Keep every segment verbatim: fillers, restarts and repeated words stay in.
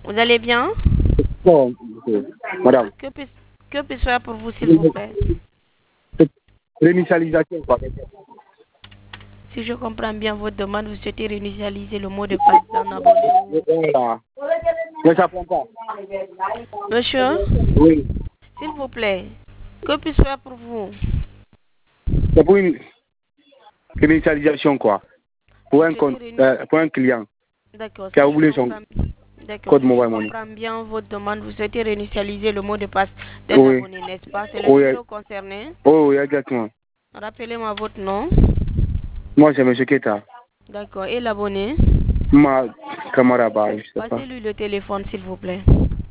Vous allez bien? Bon, ok. Madame. Que puis, que puis-je faire pour vous, s'il vous plaît? Réinitialisation, quoi. Si je comprends bien votre demande, vous souhaitez réinitialiser le mot de passe d'un abonné. Voilà. Mais ça prend pas. Monsieur? Oui. S'il vous plaît, que puis-je faire pour vous? C'est pour une réinitialisation, quoi. Pour un, compte, euh, pour un client D'accord. qui a Si oublié je son comprends, d'accord. code Si je mobile money. comprends bien votre demande, vous souhaitez réinitialiser le mot de passe d'un Oui. abonné, n'est-ce pas? C'est le Oui. numéro concerné. Oh, oui, exactement. Rappelez-moi votre nom. Moi, c'est M. Keta. D'accord. Et l'abonné? Ma camarade, bah, je sais pas. Passez-lui le téléphone, s'il vous plaît.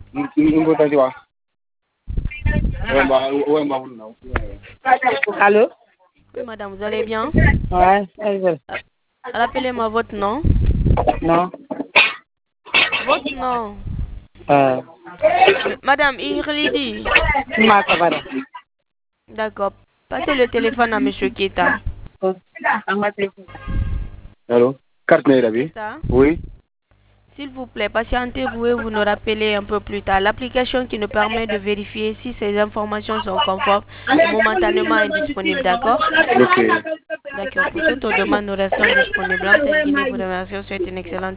Allô? Oui, madame, vous allez bien? Ouais, ouais. Rappelez-moi votre nom. Non. Votre nom. Euh, Madame Irlidi. Ma camarade. D'accord. Passez le téléphone à Monsieur Keta. Allô? Carte Nairabi? Keta. Oui. S'il vous plaît, patientez-vous et vous nous rappelez un peu plus tard. L'application qui nous permet de vérifier si ces informations sont conformes est momentanément indisponible, d'accord? Ok. D'accord. Pour toute demande, nous restons disponibles. En Guinée, vous remercions. Souhaite une excellente